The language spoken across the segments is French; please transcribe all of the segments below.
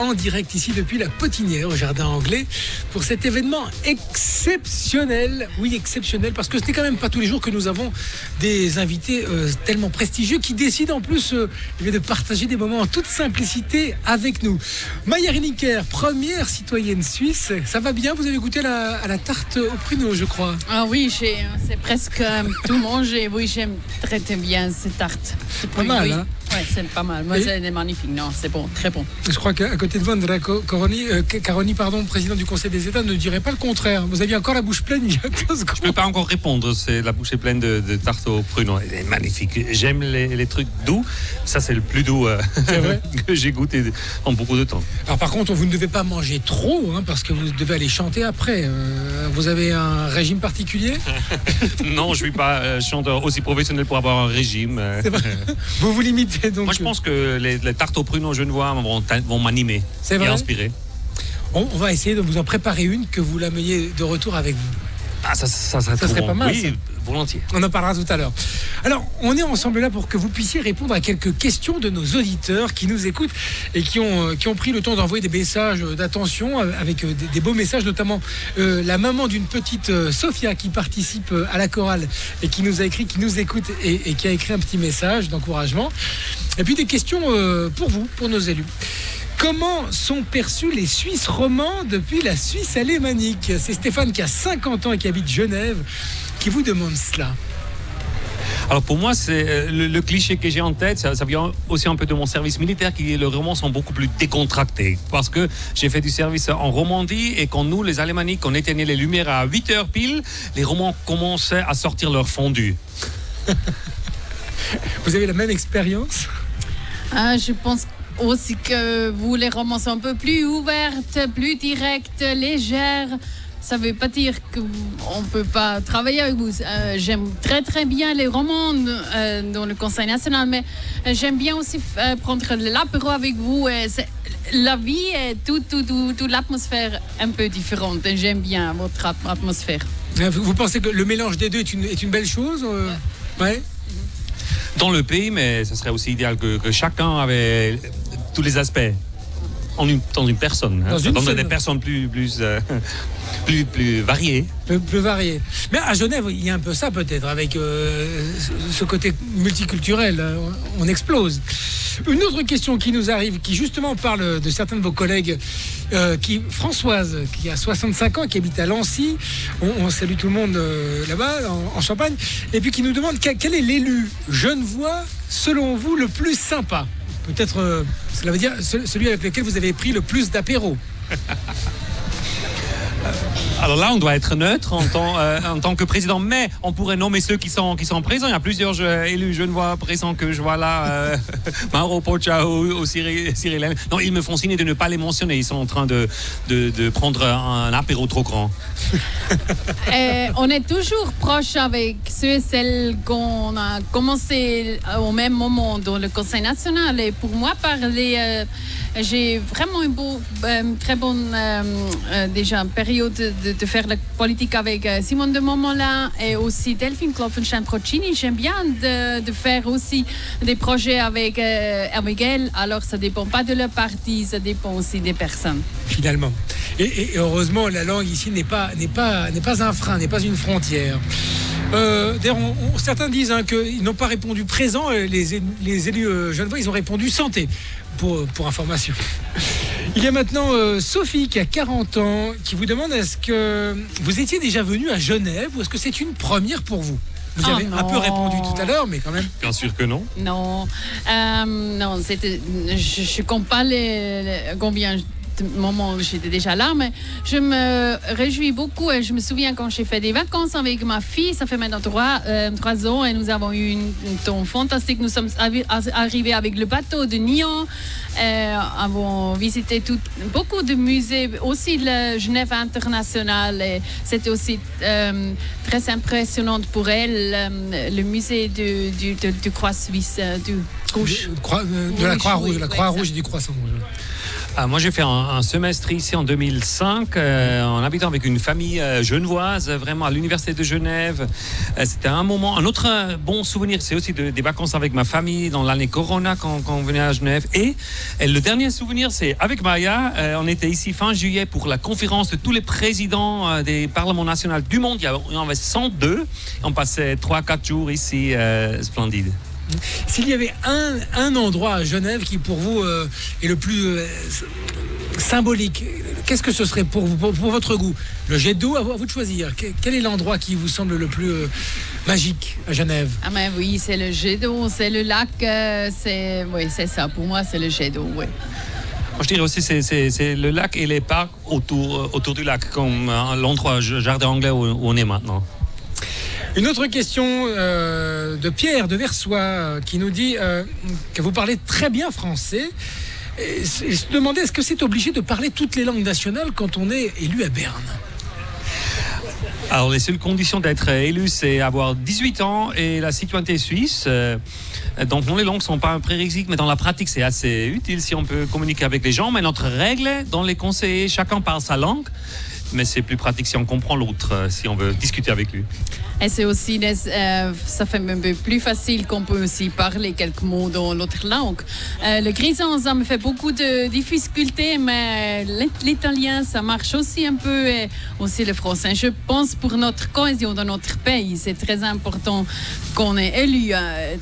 En direct ici depuis la Potinière au Jardin Anglais pour cet événement exceptionnel. Oui, exceptionnel parce que ce n'est quand même pas tous les jours que nous avons des invités tellement prestigieux qui décident en plus de partager des moments en toute simplicité avec nous. Maya Riniker, première citoyenne suisse. Ça va bien? Vous avez goûté à la tarte au pruneau, je crois. Ah oui, c'est presque tout mangé. Oui, j'aime très bien cette tarte. C'est pas mal, oui. Hein? Ouais, c'est pas mal. Moi, c'est magnifique. Non, c'est bon, très bon. Je crois qu'à côté de vous, Andrea Caroni, président du Conseil des États, ne dirait pas le contraire. Vous aviez encore la bouche pleine il y a 2 secondes. Je ne peux pas encore répondre. La bouche est pleine de tarte au pruneau. Elle est magnifique. J'aime les trucs doux. Ça, c'est le plus doux que j'ai goûté en beaucoup de temps. Alors par contre, vous ne devez pas manger trop, hein, parce que vous devez aller chanter après. Vous avez un régime particulier? Non, je ne suis pas chanteur aussi professionnel pour avoir un régime. Vous vous limitez donc. Moi, je pense que les tartes au pruneau genevois vont m'animer et inspirer. On va essayer de vous en préparer une, que vous l'ameniez de retour avec vous. Ah, ça serait pas mal. Oui, ça. Volontiers. On en parlera tout à l'heure. Alors, on est ensemble là pour que vous puissiez répondre à quelques questions de nos auditeurs qui nous écoutent et qui ont pris le temps d'envoyer des messages d'attention avec des beaux messages, notamment la maman d'une petite Sophia qui participe à la chorale et qui nous a écrit, qui nous écoute et qui a écrit un petit message d'encouragement. Et puis des questions pour vous, pour nos élus. Comment sont perçus les Suisses romands depuis la Suisse alémanique? C'est Stéphane qui a 50 ans et qui habite Genève qui vous demande cela. Alors pour moi, c'est le cliché que j'ai en tête, ça vient aussi un peu de mon service militaire, qui les romans sont beaucoup plus décontractés. Parce que j'ai fait du service en Romandie et quand nous, les Alémaniques, on éteignait les lumières à 8h pile, les romans commençaient à sortir leur fondu. Vous avez la même expérience? Je pense aussi que vous, les romans sont un peu plus ouvertes, plus directes, légères. Ça ne veut pas dire qu'on ne peut pas travailler avec vous. J'aime très bien les romans dans le Conseil national, mais j'aime bien aussi prendre l'apéro avec vous. La vie est toute l'atmosphère un peu différente. J'aime bien votre atmosphère. Vous pensez que le mélange des deux est une belle chose? Ouais. Dans le pays, mais ce serait aussi idéal que chacun avait tous les aspects dans une personne. Dans des personnes plus variées. Plus variées. Mais à Genève, il y a un peu ça peut-être, avec ce côté multiculturel. On explose. Une autre question qui nous arrive, qui justement parle de certains de vos collègues, Françoise, qui a 65 ans, qui habite à Lancy. On salue tout le monde là-bas, en Champagne. Et puis qui nous demande quel est l'élu genevois, selon vous, le plus sympa? Peut-être, cela veut dire celui avec lequel vous avez pris le plus d'apéros. Alors là, on doit être neutre en tant que président, mais on pourrait nommer ceux qui sont présents. Il y a plusieurs élus genevois présents que je vois là, Mauro Pocha ou Cyril. Non, ils me font signe de ne pas les mentionner. Ils sont en train de prendre un apéro trop grand. On est toujours proche avec ceux et celles qu'on a commencé au même moment dans le Conseil national. Et pour moi, parler... j'ai vraiment une très bonne déjà période de faire la politique avec Simone de Montmollin et aussi Delphine Klopfenstein-Procini. J'aime bien de faire aussi des projets avec elle. Alors ça ne dépend pas de leur parti, ça dépend aussi des personnes. Finalement. Et heureusement, la langue ici n'est pas un frein, n'est pas une frontière. D'ailleurs, certains disent qu'ils n'ont pas répondu présent. Les élus genevois, ils ont répondu santé, pour information. Il y a maintenant Sophie qui a 40 ans, qui vous demande est-ce que vous étiez déjà venu à Genève ou est-ce que c'est une première pour vous? Vous avez un peu répondu tout à l'heure, mais quand même. Bien sûr que non. Non, je ne compte pas combien de moments où j'étais déjà là, mais je me réjouis beaucoup et je me souviens quand j'ai fait des vacances avec ma fille, ça fait maintenant 3 ans et nous avons eu un temps fantastique. Nous sommes arrivés avec le bateau de Nyon, avons visité beaucoup de musées, aussi la Genève internationale, et c'était aussi très impressionnant pour elle, le musée du Croix suisse, du Rouge. De la Croix-Rouge et du Croissant. Moi, j'ai fait un semestre ici en 2005, en habitant avec une famille genevoise, vraiment à l'université de Genève. C'était un autre bon souvenir, c'est aussi des vacances avec ma famille dans l'année Corona quand on venait à Genève. Et le dernier souvenir, c'est avec Maya, on était ici fin juillet pour la conférence de tous les présidents des parlements nationaux du monde. Il y en avait 102. On passait 3-4 jours ici, splendide. S'il y avait un endroit à Genève qui pour vous est le plus symbolique, qu'est-ce que ce serait pour vous, pour votre goût? Le jet d'eau, à vous de choisir. Quel est l'endroit qui vous semble le plus magique à Genève? Ah mais oui, c'est le jet d'eau, c'est le lac, c'est ça. Pour moi, c'est le jet d'eau, oui. Moi, je dirais aussi c'est le lac et les parcs autour du lac, comme l'endroit jardin anglais où on est maintenant. Une autre question de Pierre de Versoix qui nous dit que vous parlez très bien français. Et se demandait est-ce que c'est obligé de parler toutes les langues nationales quand on est élu à Berne? Alors, les seules conditions d'être élu, c'est avoir 18 ans et la citoyenneté suisse. Donc, les langues ne sont pas un prérequis, mais dans la pratique, c'est assez utile si on peut communiquer avec les gens. Mais notre règle, dans les conseillers, chacun parle sa langue. Mais c'est plus pratique si on comprend l'autre, si on veut discuter avec lui. Et c'est aussi, ça fait un peu plus facile qu'on peut aussi parler quelques mots dans l'autre langue. Le grisant, ça me fait beaucoup de difficultés, mais l'italien, ça marche aussi un peu, et aussi le français. Je pense pour notre cohésion dans notre pays, c'est très important qu'on est élu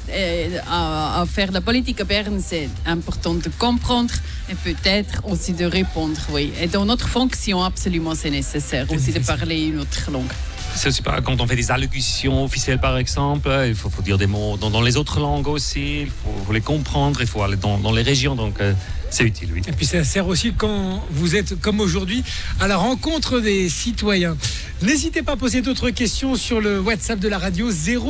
à faire la politique à Berne. C'est important de comprendre et peut-être aussi de répondre, oui. Et dans notre fonction, absolument, c'est nécessaire aussi de parler une autre langue. C'est aussi quand on fait des allocutions officielles, par exemple, il faut dire des mots dans les autres langues aussi, il faut les comprendre, il faut aller dans les régions, donc c'est utile, oui. Et puis ça sert aussi quand vous êtes, comme aujourd'hui, à la rencontre des citoyens. N'hésitez pas à poser d'autres questions sur le WhatsApp de la radio 0